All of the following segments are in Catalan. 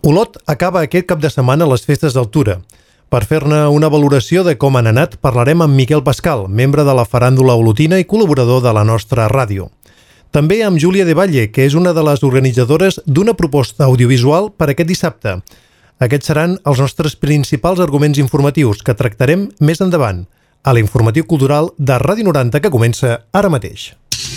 Olot acaba aquest cap de setmana les festes d'Altura. Per fer-ne una valoració de com han anat, parlarem amb Miquel Pascal, membre de la faràndula olotina i col·laborador de la nostra ràdio. També amb Júlia de Valle, que és una de les organitzadores d'una proposta audiovisual per aquest dissabte. Aquests seran els nostres principals arguments informatius que tractarem més endavant, a l'informatiu cultural de Ràdio 90 que comença ara mateix.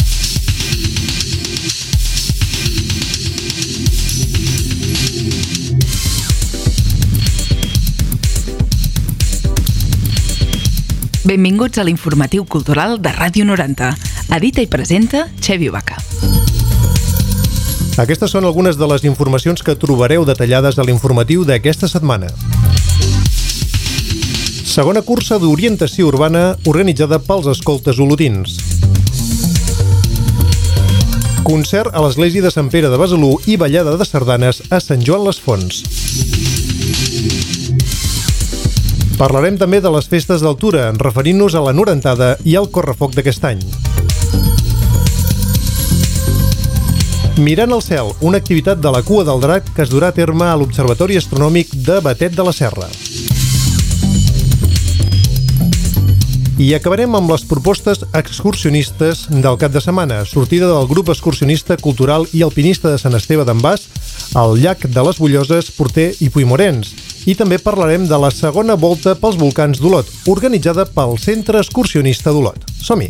Benvinguts a l'informatiu cultural de Ràdio 90. Edita i presenta Xevi Vaca. Aquestes són algunes de les informacions que trobareu detallades a l'informatiu d'aquesta setmana. Segona cursa d'orientació urbana organitzada pels escoltes olotins. Concert a l'església de Sant Pere de Besalú i ballada de sardanes a Sant Joan les Fonts. Parlarem també de les festes d'Altura, referint-nos a la norentada i al correfoc d'aquest any. Mirant al cel, una activitat de la Cua del Drac que es durà a terme a l'Observatori Astronòmic de Batet de la Serra. I acabarem amb les propostes excursionistes del cap de setmana, sortida del grup excursionista cultural i alpinista de Sant Esteve d'en Bas, al llac de les Bulloses, Porter i Puigmorens. I també parlarem de la segona volta pels volcans d'Olot, organitzada pel Centre Excursionista d'Olot. Som-hi!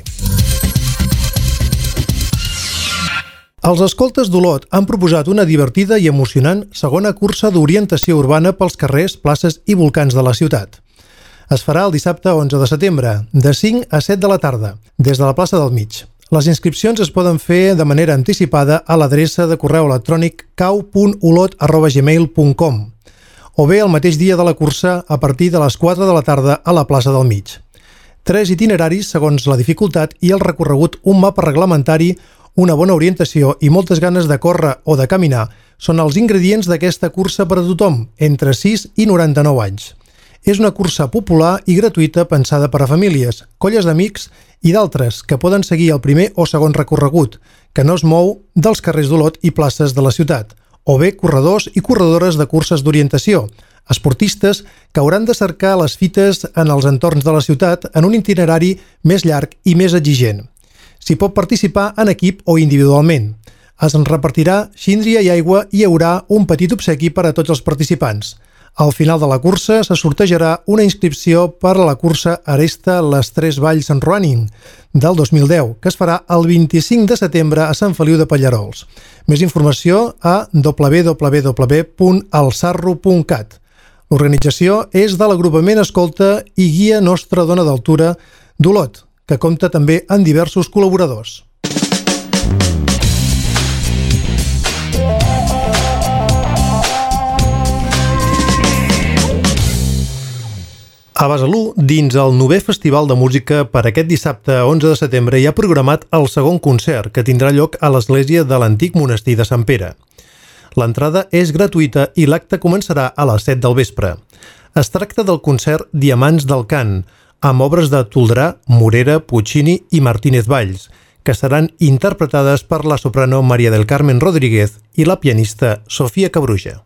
Els escoltes d'Olot han proposat una divertida i emocionant segona cursa d'orientació urbana pels carrers, places i volcans de la ciutat. Es farà el dissabte 11 de setembre, de 5 a 7 de la tarda, des de la plaça del Mig. Les inscripcions es poden fer de manera anticipada a l'adreça de correu electrònic cau.olot@gmail.com o bé el mateix dia de la cursa a partir de les 4 de la tarda a la plaça del Mig. 3 itineraris segons la dificultat i el recorregut, un mapa reglamentari, una bona orientació i moltes ganes de córrer o de caminar són els ingredients d'aquesta cursa per a tothom, entre 6 i 99 anys. És una cursa popular i gratuïta pensada per a famílies, colles d'amics i d'altres que poden seguir el primer o segon recorregut, que no es mou dels carrers d'Olot i places de la ciutat, o bé corredors i corredores de curses d'orientació, esportistes que hauran de cercar les fites en els entorns de la ciutat en un itinerari més llarg i més exigent. S'hi pot participar en equip o individualment. Es repartirà síndria i aigua i hi haurà un petit obsequi per a tots els participants. Al final de la cursa se sortejarà una inscripció per a la cursa Aresta Les Tres Valls en Running del 2010, que es farà el 25 de setembre a Sant Feliu de Pallerols. Més informació a www.alsarro.cat. L'organització és de l'agrupament Escolta i Guia Nostra Dona d'Altura d'Olot, que compta també amb diversos col·laboradors. A Besalú, dins el 9è Festival de Música, per aquest dissabte 11 de setembre hi ha programat el segon concert, que tindrà lloc a l'església de l'antic monestir de Sant Pere. L'entrada és gratuïta i l'acte començarà a les 7 del vespre. Es tracta del concert Diamants del Cant, amb obres de Toldrà, Morera, Puccini i Martínez Valls, que seran interpretades per la soprano María del Carmen Rodríguez i la pianista Sofia Cabruja.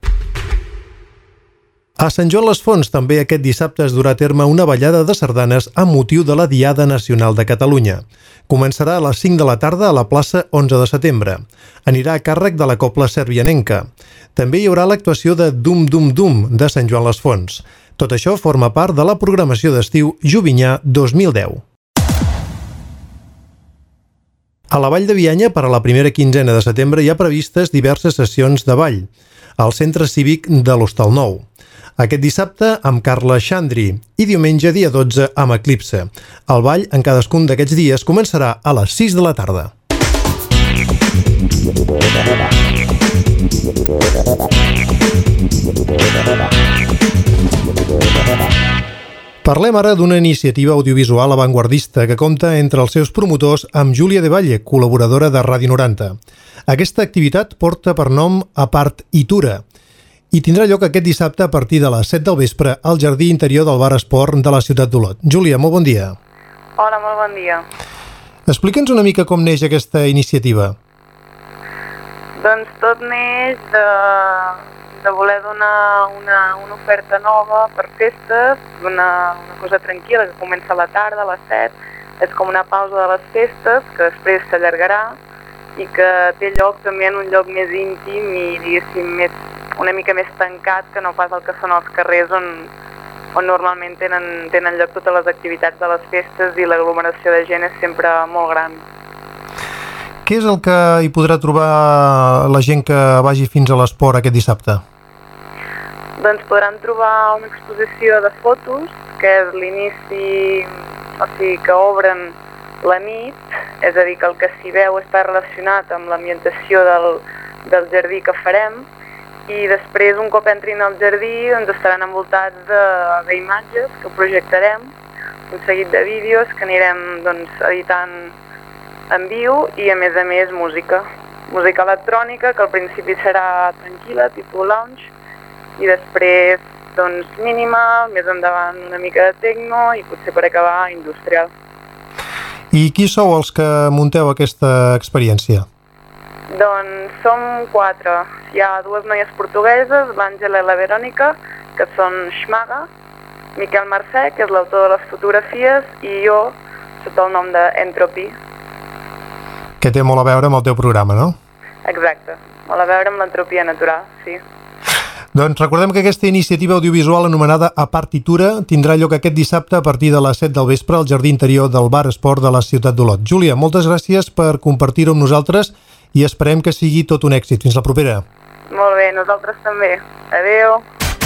A Sant Joan les Fonts també aquest dissabte es durà a terme una ballada de sardanes amb motiu de la Diada Nacional de Catalunya. Començarà a les 5 de la tarda a la plaça 11 de setembre. Anirà a càrrec de la cobla servianenca. També hi haurà l'actuació de Dum Dum Dum de Sant Joan les Fonts. Tot això forma part de la programació d'estiu Jovinyà 2010. A la Vall de Bianya, per a la primera quinzena de setembre, hi ha previstes diverses sessions de ball al Centre Cívic de l'Hostal Nou. Aquest dissabte amb Carla Xandri i diumenge dia 12 amb Eclipse. El ball en cadascun d'aquests dies començarà a les 6 de la tarda. Parlem ara d'una iniciativa audiovisual avantguardista que compta entre els seus promotors amb Júlia de Valle, col·laboradora de Ràdio 90. Aquesta activitat porta per nom Apart Itura i tindrà lloc aquest dissabte a partir de les 7 del vespre al jardí interior del Bar Esport de la ciutat d'Olot. Júlia, molt bon dia. Hola, molt bon dia. Explica'ns una mica com neix aquesta iniciativa. Doncs tot neix de voler donar una oferta nova per festes, una cosa tranquil·la que comença a la tarda, a les 7, és com una pausa de les festes que després s'allargarà i que té lloc també en un lloc més íntim i, diguéssim, una mica més tancat que no pas el que són els carrers on normalment tenen lloc totes les activitats de les festes i l'aglomeració de gent és sempre molt gran. Què és el que hi podrà trobar la gent que vagi fins a l'Esport aquest dissabte? Doncs podran trobar una exposició de fotos, que és l'inici, o sigui, que obren la nit, és a dir, que el que s'hi veu està relacionat amb l'ambientació del jardí que farem, i després, un cop entrin al jardí, doncs estaran envoltats d'imatges que projectarem, un seguit de vídeos que anirem editant en viu i, a més, música electrònica, que al principi serà tranquil·la, tipus lounge, i després, mínima, més endavant una mica de techno i potser per acabar industrial. I qui sou els que munteu aquesta experiència? Doncs som 4. Hi ha 2 noies portugueses, l'Àngela i la Verònica, que són Schmaga, Miquel Mercè, que és l'autor de les fotografies, i jo, sota el nom d'Entropy. Que té molt a veure amb el teu programa, no? Exacte, molt a veure amb l'entropia natural, sí. Doncs recordem que aquesta iniciativa audiovisual anomenada A Partitura tindrà lloc aquest dissabte a partir de les 7 del vespre al jardí interior del Bar Esport de la ciutat d'Olot. Júlia, moltes gràcies per compartir-ho amb nosaltres i esperem que sigui tot un èxit. Fins la propera. Molt bé, nosaltres també. Adéu.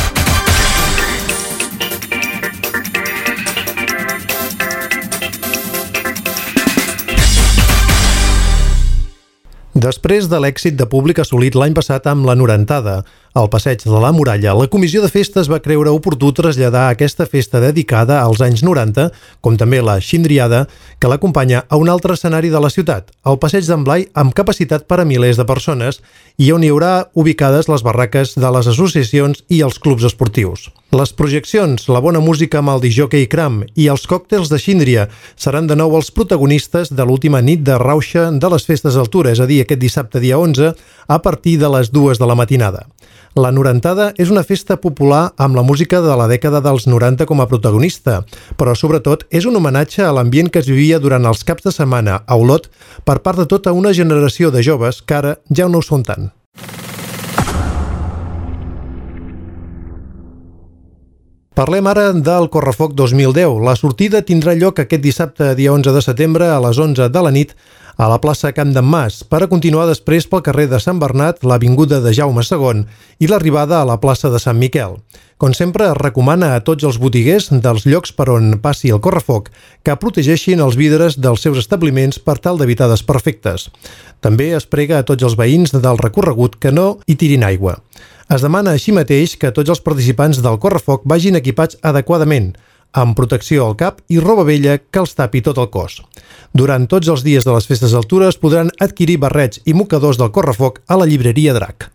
Després de l'èxit de públic assolit l'any passat amb la Norentada, al Passeig de la Muralla, la Comissió de Festes va creure oportú traslladar aquesta festa dedicada als anys 90, com també la Xindriada, que l'acompanya a un altre escenari de la ciutat, el Passeig d'en Blai, amb capacitat per a milers de persones, i on hi haurà ubicades les barraques de les associacions i els clubs esportius. Les projeccions, la bona música amb el discjòquei Cram i els còctels de Xíndria seran de nou els protagonistes de l'última nit de rauxa de les festes d'altura, és a dir, aquest dissabte dia 11, a partir de les 2 de la matinada. La Norentada és una festa popular amb la música de la dècada dels 90 com a protagonista, però sobretot és un homenatge a l'ambient que es vivia durant els caps de setmana a Olot per part de tota una generació de joves que ara ja no ho són tant. Parlem ara del Correfoc 2010. La sortida tindrà lloc aquest dissabte, dia 11 de setembre, a les 11 de la nit, a la plaça Camp d'en Mas, per a continuar després pel carrer de Sant Bernat, l'avinguda de Jaume II i l'arribada a la plaça de Sant Miquel. Com sempre, es recomana a tots els botiguers dels llocs per on passi el correfoc que protegeixin els vidres dels seus establiments per tal d'evitar desperfectes. També es prega a tots els veïns del recorregut que no hi tirin aigua. Es demana així mateix que tots els participants del correfoc vagin equipats adequadament, amb protecció al cap i roba vella que els tapi tot el cos. Durant tots els dies de les festes d'altura es podran adquirir barrets i mocadors del correfoc a la llibreria Drac.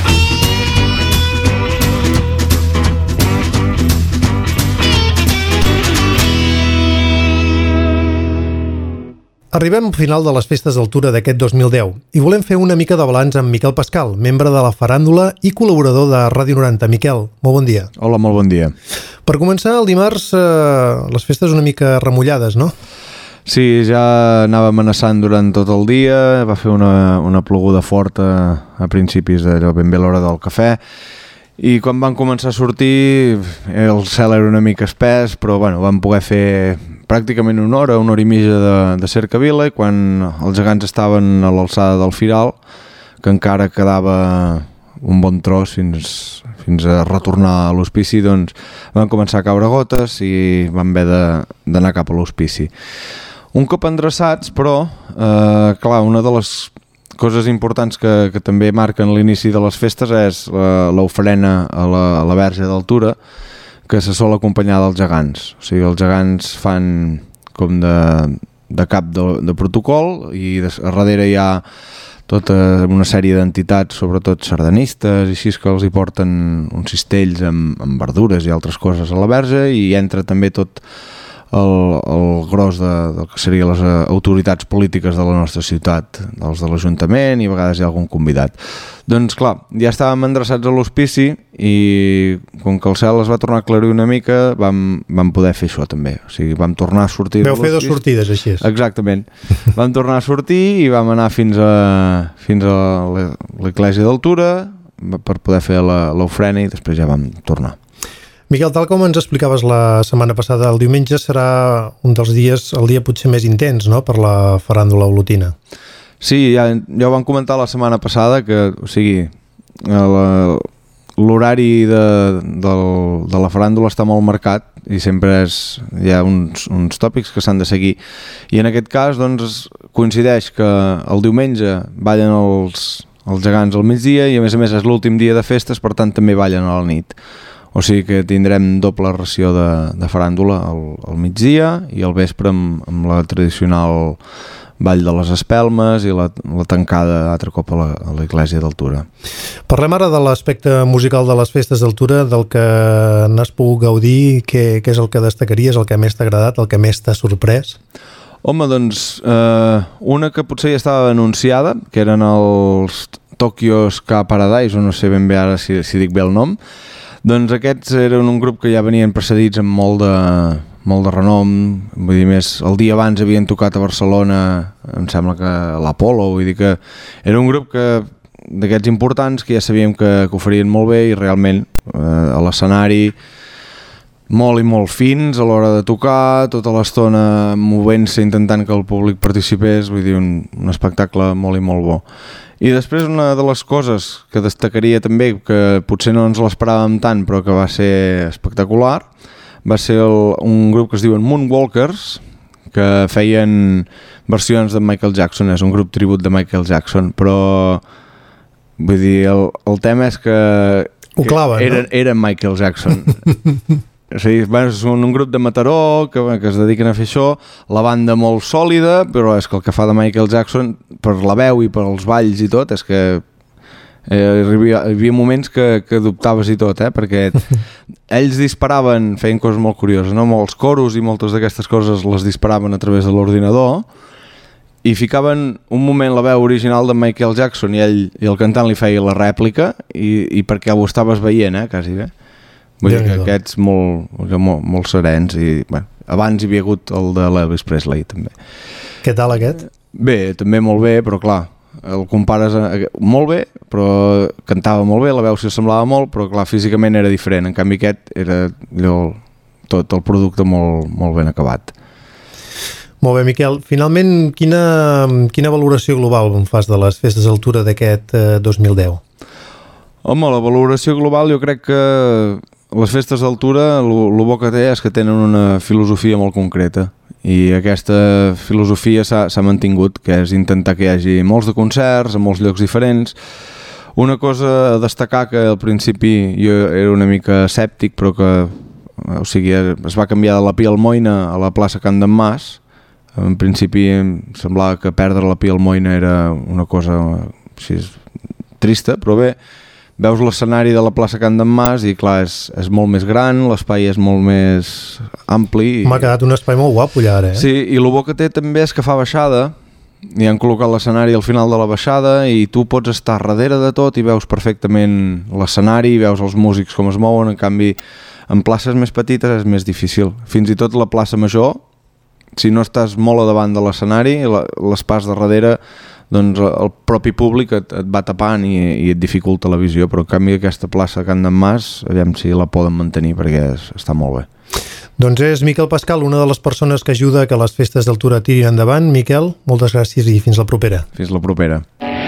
Arribem al final de les festes d'altura d'aquest 2010 i volem fer una mica de balanç amb Miquel Pascal, membre de la faràndula i col·laborador de Ràdio 90. Miquel, molt bon dia. Hola, molt bon dia. Per començar, el dimarts, les festes una mica remullades, no? Sí, ja anava amenaçant durant tot el dia, va fer una ploguda forta a principis d'allò ben bé l'hora del cafè, i quan van començar a sortir el cel era una mica espès, però bueno, vam poder fer pràcticament una hora i mitja de cercavila, i quan els gegants estaven a l'alçada del Firal, que encara quedava un bon tros fins a retornar a l'hospici, doncs van començar a caure gotes i vam haver d'anar cap a l'hospici. Un cop endreçats, però, clar, una de les coses importants que també marquen l'inici de les festes és l'ofrena a la Verge d'Altura, que se sol acompanyar dels gegants. O sigui, els gegants fan com de cap de protocol i a darrere hi ha tota una sèrie d'entitats, sobretot sardanistes, i així que els hi porten uns cistells amb verdures i altres coses a la Verge, i entra també tot el gros del que serien les autoritats polítiques de la nostra ciutat, dels de l'Ajuntament, i a vegades hi ha algun convidat. Doncs clar, ja estàvem endreçats a l'hospici i com que el cel es va tornar a aclarir una mica, vam poder fer això també. O sigui, vam tornar a sortir... Vau fer 2 sortides, així és. Exactament. Vam tornar a sortir i vam anar fins a l'església d'Altura per poder fer l'ofrena i després ja vam tornar. Miquel, tal com ens explicaves la setmana passada, el diumenge serà un dels dies, el dia potser més intens, no?, per la faràndula olotina. Sí, ja ho vam comentar la setmana passada, que, o sigui, l'horari de la faràndula està molt marcat i sempre hi ha uns tòpics que s'han de seguir. I en aquest cas, doncs, coincideix que el diumenge ballen els gegants al migdia i, a més, és l'últim dia de festes, per tant, també ballen a la nit. O sigui que tindrem doble ració de faràndula al migdia i al vespre amb la tradicional ball de les espelmes i la tancada altre cop a l'església d'Altura. Parlem ara de l'aspecte musical de les festes d'Altura, del que n'has pogut gaudir, què és el que destacaries, el que més t'ha agradat, el que més t'ha sorprès? Home, doncs, una que potser ja estava anunciada, que eren els Tokyo Ska Paradise, o no sé ben bé ara si dic bé el nom. Doncs aquests eren un grup que ja venien precedits amb molt de renom, vull dir, més, el dia abans havien tocat a Barcelona, em sembla que a l'Apolo, vull dir que era un grup d'aquests importants que ja sabíem que ho farien molt bé i realment a l'escenari molt i molt fins a l'hora de tocar, tota l'estona movent-se, intentant que el públic participés, vull dir, un espectacle molt i molt bo. I després una de les coses que destacaria també, que potser no ens l'esperàvem tant però que va ser espectacular, va ser un grup que es diuen Moonwalkers, que feien versions de Michael Jackson, és un grup tribut de Michael Jackson, però vull dir, el tema és que ho claven, era Michael Jackson. O sigui, és un grup de Mataró que es dediquen a fer això, la banda molt sòlida, però és que el que fa de Michael Jackson per la veu i per els balls i tot és que hi havia moments que dubtaves i tot, perquè ells disparaven, feien coses molt curioses, no? Molts coros i moltes d'aquestes coses les disparaven a través de l'ordinador i ficaven un moment la veu original de Michael Jackson i el cantant li feia la rèplica i perquè ho estaves veient, quasi bé. Vull dir que aquests molt serens i abans hi havia hagut el de l'Elvis Presley també. Què tal aquest? Bé, també molt bé, però clar, el compares molt bé, però cantava molt bé, la veu s'hi semblava molt, però clar, físicament era diferent, en canvi aquest era tot el producte molt ben acabat. Molt bé, Miquel. Finalment, quina valoració global fas de les festes d'Altura d'aquest 2010? Home, la valoració global jo crec que les festes d'Altura, el bo que té és que tenen una filosofia molt concreta i aquesta filosofia s'ha mantingut, que és intentar que hi hagi molts de concerts a molts llocs diferents. Una cosa a destacar, que al principi jo era una mica escèptic, però que es va canviar de la Pia Almoina a la plaça Can d'en Mas. En principi em semblava que perdre la Pia Almoina era una cosa així trista, però bé, veus l'escenari de la plaça Can d'en Mas i clar, és molt més gran, l'espai és molt més ampli. M'ha quedat un espai molt guapo allà ara, Sí, i el bo que té també és que fa baixada, i han col·locat l'escenari al final de la baixada i tu pots estar darrere de tot i veus perfectament l'escenari, veus els músics com es mouen, en canvi en places més petites és més difícil. Fins i tot la plaça Major, si no estàs molt a davant de l'escenari, l'espàs de darrere, doncs el propi públic et va tapant i et dificulta la visió, però en canvi aquesta plaça Can d'en Mas, aviam si la poden mantenir perquè està molt bé. Doncs és Miquel Pascal, una de les persones que ajuda a que les festes d'Altura tirin endavant. Miquel, moltes gràcies i fins la propera. Fins la propera.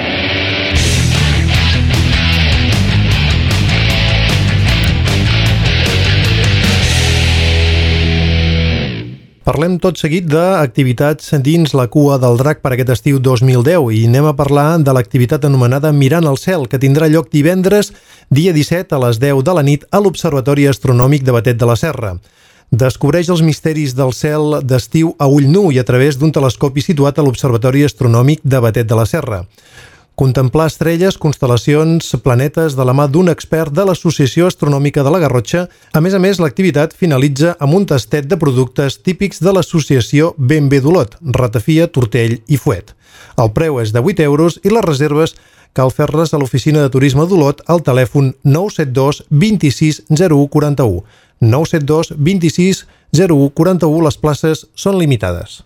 Parlem tot seguit d'activitats dins la cua del drac per aquest estiu 2010 i anem a parlar de l'activitat anomenada Mirant el cel, que tindrà lloc divendres, dia 17 a les 10 de la nit a l'Observatori Astronòmic de Batet de la Serra. Descobreix els misteris del cel d'estiu a ull nu i a través d'un telescopi situat a l'Observatori Astronòmic de Batet de la Serra. Contemplar estrelles, constel·lacions, planetes de la mà d'un expert de l'Associació Astronòmica de la Garrotxa. A més, l'activitat finalitza amb un tastet de productes típics de l'Associació Ben Bé d'Olot, ratafia, tortell i fuet. El preu és de 8 euros i les reserves cal fer-les a l'oficina de turisme d'Olot al telèfon 972 26 01 41. 972 26 01 41. Les places són limitades.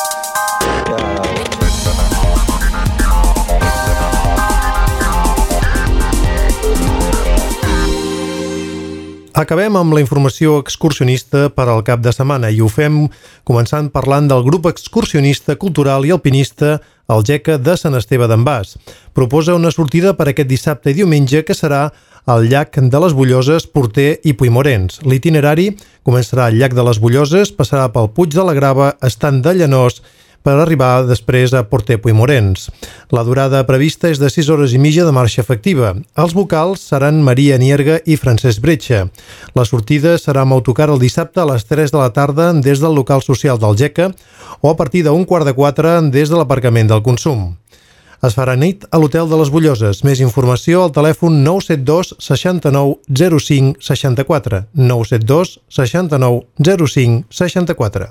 Acabem amb la informació excursionista per al cap de setmana i ho fem començant parlant del grup excursionista cultural i alpinista El Geca de Sant Esteve d'en Bas. Proposa una sortida per aquest dissabte i diumenge que serà al llac de les Bulloses, Porter i Puigmorens. L'itinerari començarà al llac de les Bulloses, passarà pel Puig de la Grava, Estant de Llanós, per arribar després a Porter Puigmorens. La durada prevista és de 6 hores i mitja de marxa efectiva. Els vocals seran Maria Nierga i Francesc Bretxa. La sortida serà amb autocar el dissabte a les 3 de la tarda des del local social del Geca o a partir d'un 3:15 des de l'aparcament del Consum. Es farà nit a l'Hotel de les Bulloses. Més informació al telèfon 972 69 05 64. 972 69 05 64.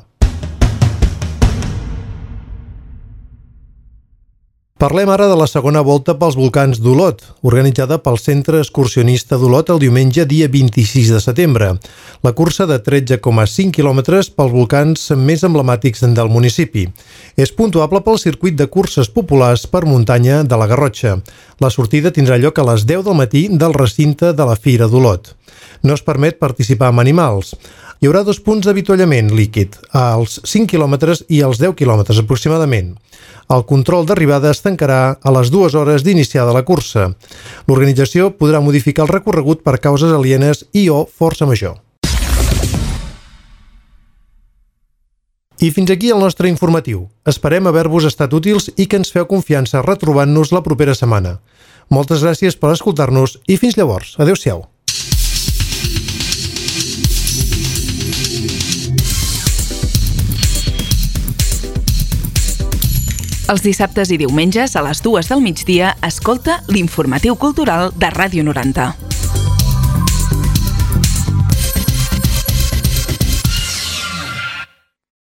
Parlem ara de la segona volta pels volcans d'Olot, organitzada pel Centre Excursionista d'Olot el diumenge dia 26 de setembre. La cursa de 13,5 quilòmetres pels volcans més emblemàtics del municipi. És puntuable pel circuit de curses populars per muntanya de la Garrotxa. La sortida tindrà lloc a les 10 del matí del recinte de la Fira d'Olot. No es permet participar amb animals. Hi haurà 2 punts d'avituallament líquid, als 5 quilòmetres i als 10 quilòmetres aproximadament. El control d'arribada es tancarà a les 2 hores d'iniciada la cursa. L'organització podrà modificar el recorregut per causes alienes i o força major. I fins aquí el nostre informatiu. Esperem haver-vos estat útils i que ens feu confiança retrobant-nos la propera setmana. Moltes gràcies per escoltar-nos i fins llavors. Adéu-siau. Els dissabtes i diumenges a les 2 del migdia escolta l'Informatiu Cultural de Ràdio 90.